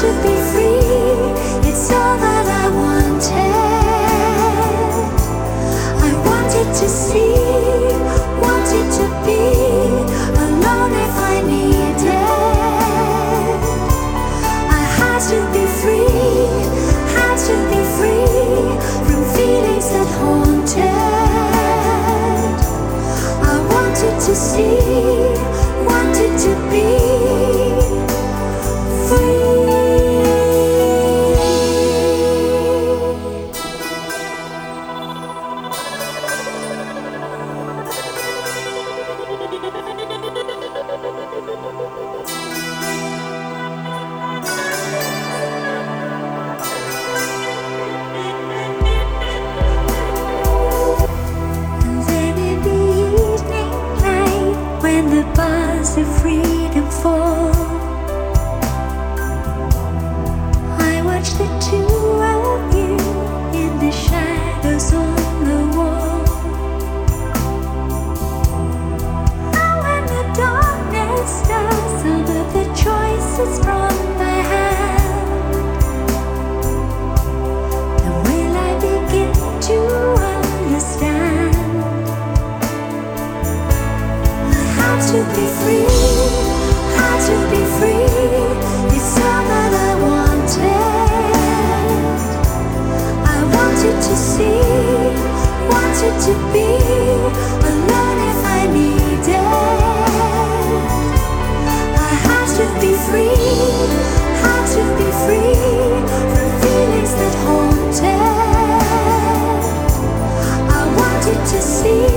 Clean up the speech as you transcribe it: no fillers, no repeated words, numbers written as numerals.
to be free, it's all that I wanted. I wanted to see, wanted to be alone if I needed. I had to be free, had to be free from feelings that haunted. I wanted to see, wanted to be free. When the bars of freedom fall, I watch the two of you in the shadows on the wall. And when the darkness does some of the choices from my hand, then will I begin to understand? To be free, had to be free, it's all that I wanted. I wanted to see, wanted to be alone if I needed. I had to be free, had to be free from feelings that haunted. I wanted to see,